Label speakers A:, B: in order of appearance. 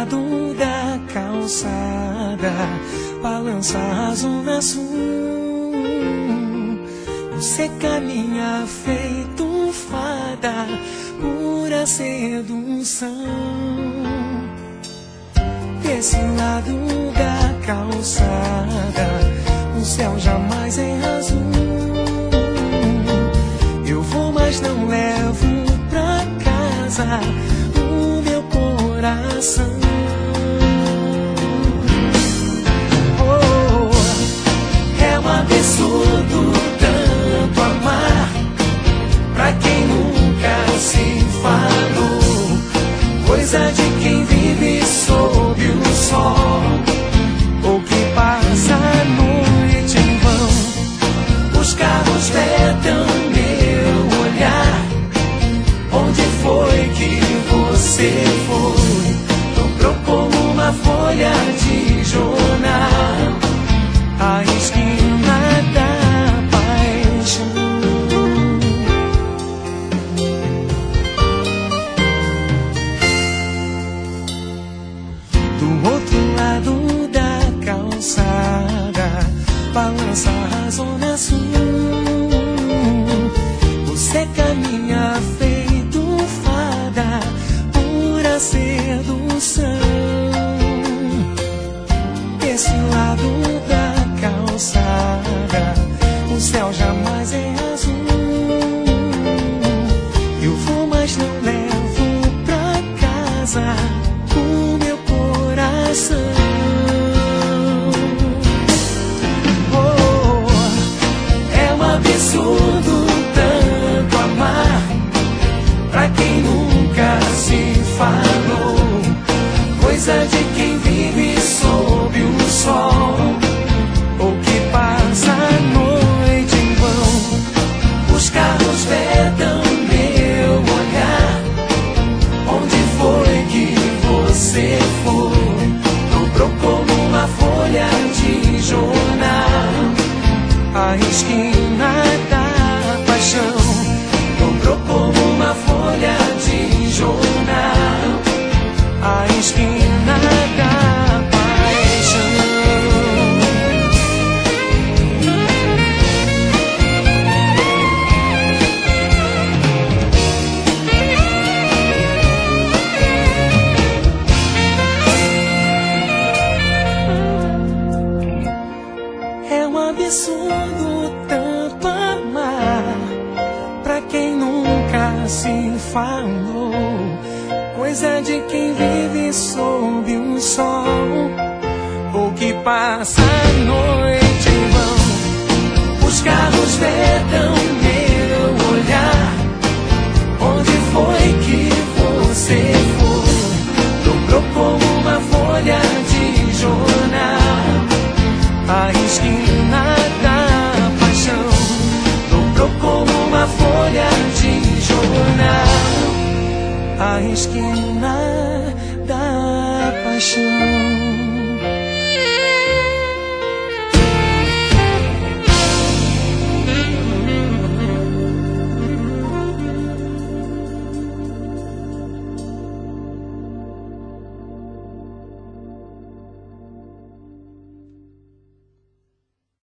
A: lado da calçada balança a zona sul. Você caminha feito fada, pura sedução. Desse lado da calçada o céu jamais é azul. Eu vou, mas não levo pra casa o meu coração. Oh, é um absurdo tanto amar pra quem nunca se falou, coisa de quem vive sob o sol, ou que passa a noite em vão. Os carros vetam meu olhar. Onde foi que você foi? Dobrou como uma folha de jornal a esquina da paixão. Do outro lado da calçada balança a zona sul. Você caminha feito fada, pura sedução. Desse lado da calçada o céu jamais é azul. Eu vou, mas não levo pra casa o meu coração. Oh, é um absurdo tanto amar pra quem nunca se falou, coisa de quem vive sob o sol, ou que passa a noite em vão. Os carros vetam meu olhar. Onde foi que você foi? Dobrou como uma folha de jornal a esquina da paixão. Dobrou como uma folha de jornal a esquina da paixão. É um absurdo tanto amar pra quem nunca se falou, coisa de quem vive sob o sol, ou que passa a noite em vão. Os carros vetam meu olhar. Onde foi que você foi? Dobrou como uma folha de jornal a esquina da paixão. Dobrou como uma folha de jornal a esquina da paixão.